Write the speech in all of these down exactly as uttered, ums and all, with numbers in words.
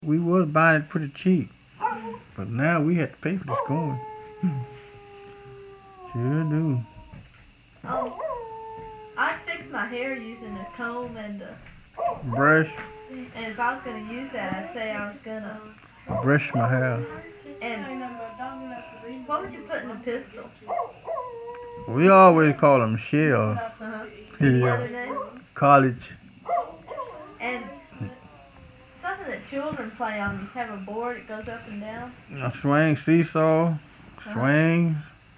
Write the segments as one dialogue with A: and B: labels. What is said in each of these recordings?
A: We was buying it pretty cheap, but now we have to pay for this corn. Sure do.
B: Oh, I fix my hair using a comb and a,
A: Brush,
B: and if I was gonna use that, I'd say I was gonna.
A: brush my hair.
B: And what would you put in a pistol?
A: We always call them shell.
B: Uh-huh. Any
A: Yeah.
B: other name?
A: College.
B: And something that children play on. You have a board, it goes up and down.
A: A swing seesaw. Swings.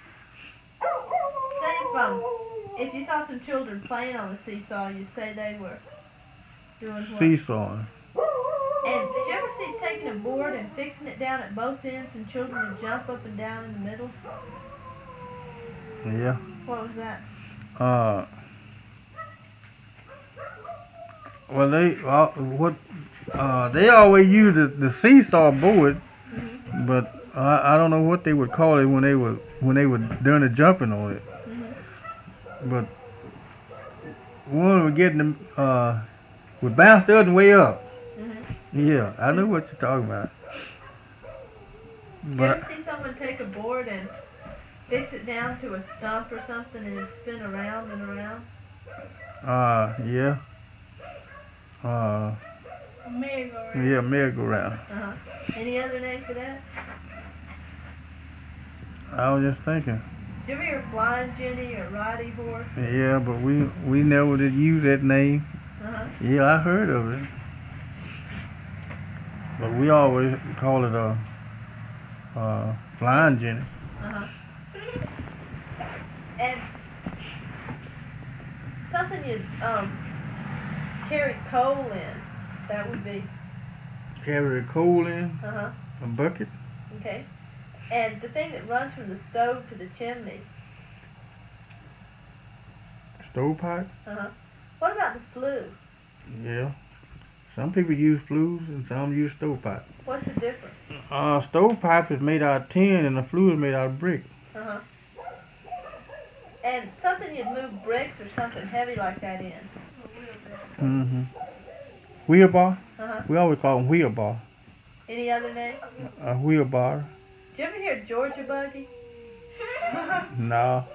B: Say if, um, if you saw some children playing on the seesaw, you'd say they were doing what?
A: Seesaw.
B: And did you ever see taking a board and fixing it down at both ends and children would jump up and down in the middle?
A: Yeah.
B: What was that?
A: Uh. Well, they uh, what uh, they always use the, the seesaw board,
B: Mm-hmm.
A: but I, I don't know what they would call it when they were when they were doing the jumping on it.
B: Mm-hmm.
A: But one was getting them uh, would bounce the other way up.
B: Mm-hmm.
A: Yeah, I know what you're talking about.
B: Did you
A: But
B: ever see someone take a board and fix it down to a stump or something and it'd spin around and around?
A: uh, yeah, uh,
C: A merry-go-round.
A: yeah, merry-go-round.
B: Uh-huh. Any other name for that?
A: I was just thinking.
B: Did you ever hear Flying Jenny or Roddy Horse?
A: Yeah, but we we never did use that name.
B: Uh-huh.
A: Yeah, I heard of it. But we always call it a uh, uh, flying Jenny.
B: Uh-huh. And something you'd um, carry coal in, that would be,
A: Carry the coal in
B: uh-huh,
A: a bucket.
B: okay. And the thing that runs from the stove to the chimney,
A: Stovepipe.
B: uh-huh. What about the flue?
A: Yeah. Some people use flues and some use stovepipe.
B: What's the difference?
A: Uh, stovepipe is made out of tin and the flue is made out of brick.
B: Uh-huh. And something you'd move bricks or something heavy like that in.
A: Mm-hmm. Wheelbar.
B: Uh-huh.
A: We always call them wheelbar.
B: Any other name?
A: A wheelbar.
B: Did you ever hear Georgia buggy?
A: No.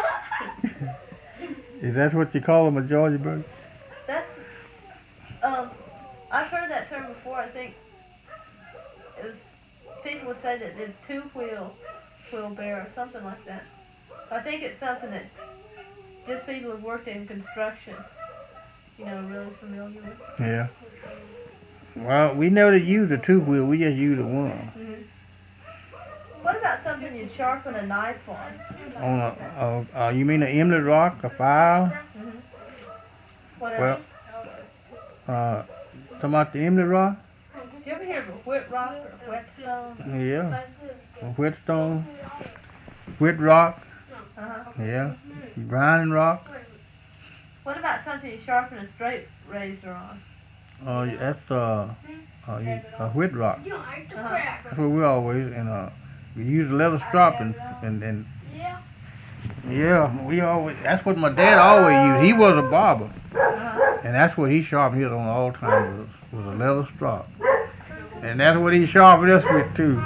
A: Is that what you call them, a Georgia bug?
B: That's, um, I've heard that term before. I think it was, people would say that it's two-wheel wheelbarrow or something like that. I think it's something that just people who've worked in construction, you know, are really familiar with.
A: Yeah. Well, we never use a two wheel. We just use a one.
B: Mm-hmm. What about something you'd sharpen a knife on?
A: On a, a, uh, you mean an emery rock, a file?
B: Mm-hmm. What
A: Well,
B: else?
A: uh, talking about the emery rock?
B: Did you ever hear of a whip rock or a whetstone?
A: Yeah. A whetstone, whet rock.
B: Uh-huh.
A: Yeah. Grinding rock.
B: What about something you sharpen a straight razor on?
A: Uh, that's uh, uh, you- a whet rock.
C: You don't like the
B: Uh-huh.
C: crack.
A: That's what we always and uh, we use a leather strap and and and
C: Yeah.
A: yeah, we always. That's what my dad always used. He was a barber,
B: Uh-huh.
A: and that's what he sharpened his on all the time was was a leather strap, and that's what he sharpened us with too.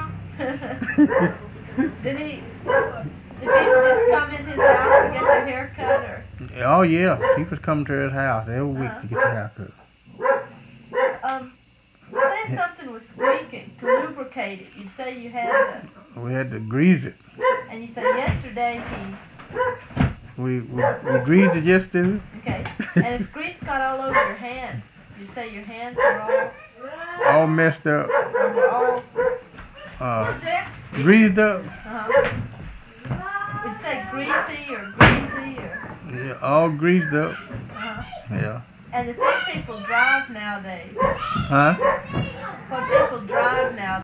B: Did he, did people just come in his house to get their hair cut or?
A: Oh yeah, he was coming to his house every week
B: Uh-huh.
A: to get the haircut.
B: Um, say something was squeaking, to lubricate it, you'd say you had to,
A: We had to grease it.
B: and you say yesterday he,
A: We we, we greased it yesterday.
B: okay, and if grease got all over your hands, you'd say your hands were all,
A: All messed up,
B: were all,
A: uh, greased up.
B: uh-huh. Would you say greasy or greasy or,
A: Yeah, all greased up.
B: uh-huh.
A: Yeah.
B: And the thing people drive nowadays,
A: Huh?
B: what people drive now.